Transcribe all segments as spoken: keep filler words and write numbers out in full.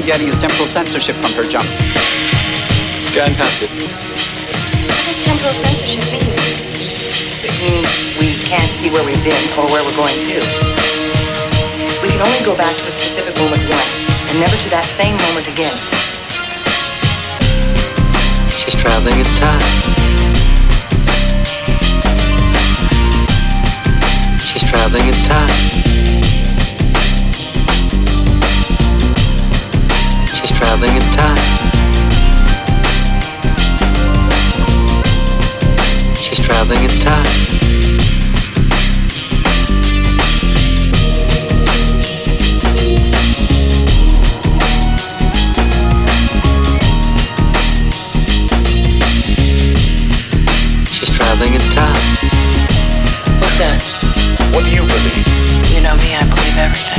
getting is temporal censorship from her jump. Scan past it. What does temporal censorship mean? It means we can't see where we've been or where we're going to. We can only go back to a specific moment once, and never to that same moment again. She's traveling in time. She's traveling in time. She's traveling in time. She's traveling in time. She's traveling in time. What's that? What do you believe? You know me, I believe everything.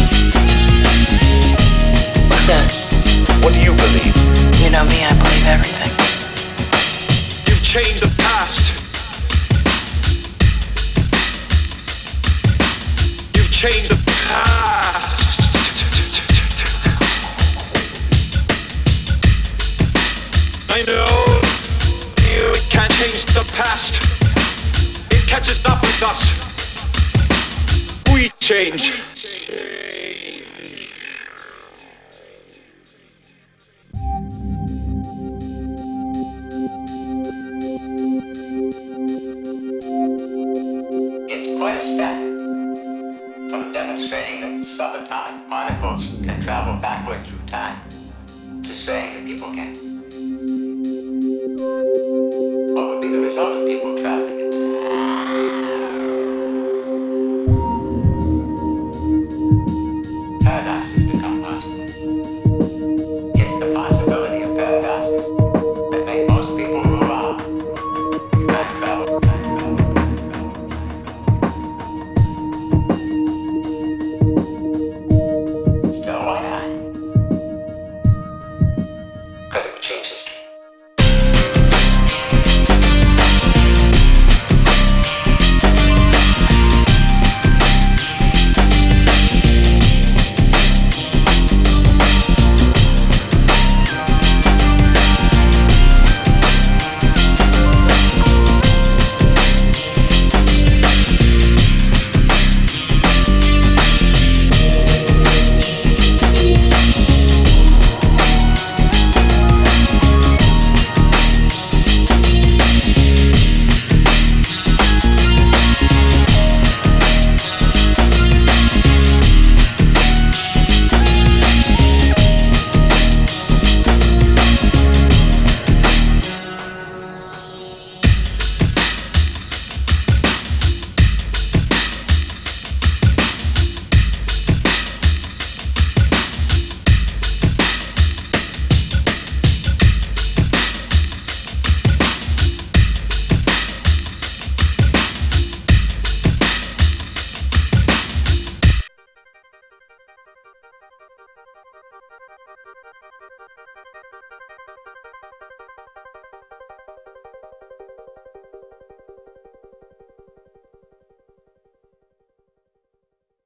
What's that? What do you believe? You know me, I believe everything. You've changed the past. You've changed the past. I know you can't change the past. It catches up with us. We change. It's quite a step from demonstrating that subatomic particles can travel backward through time to saying that people can. What would be the result of people traveling in time?